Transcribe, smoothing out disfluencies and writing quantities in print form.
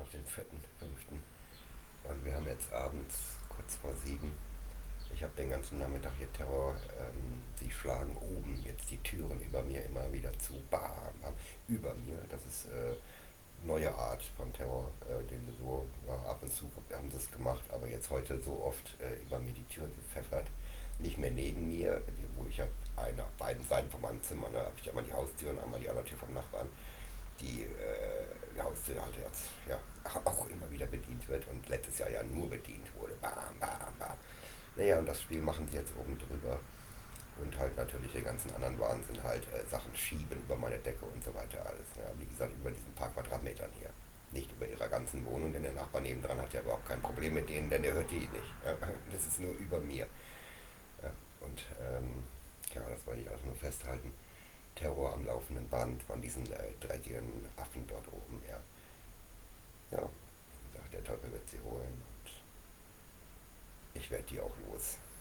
den 4.5. Und wir haben jetzt abends kurz vor 7. Ich habe den ganzen Nachmittag hier Terror. Die schlagen oben jetzt die Türen über mir immer wieder zu. Bam, bam, über mir. Das ist neue Art von Terror, den wir so ab und zu haben sie es gemacht, aber jetzt heute so oft über mir die Türen gepfeffert. Nicht mehr neben mir, wo ich habe eine auf beiden Seiten von meinem Zimmer, da habe ich einmal die Haustür und einmal die andere Tür vom Nachbarn. Die Haustür halt jetzt ja auch immer wieder bedient wird und letztes Jahr ja nur bedient wurde. Bam, bam, bam. Naja, und das Spiel machen sie jetzt oben drüber. Und halt natürlich den ganzen anderen Wahnsinn, halt Sachen schieben über meine Decke und so weiter alles. Ja, wie gesagt, über diesen paar Quadratmetern hier. Nicht über ihrer ganzen Wohnung, denn der Nachbar nebendran hat ja überhaupt kein Problem mit denen, denn der hört die nicht. Ja, das ist nur über mir. Ja, und ja, das wollte ich auch nur festhalten. Terror am laufenden Band von diesen dreckigen Affen dort oben. Ja, ja, wie gesagt, der Teufel wird sie holen und ich werde die auch los.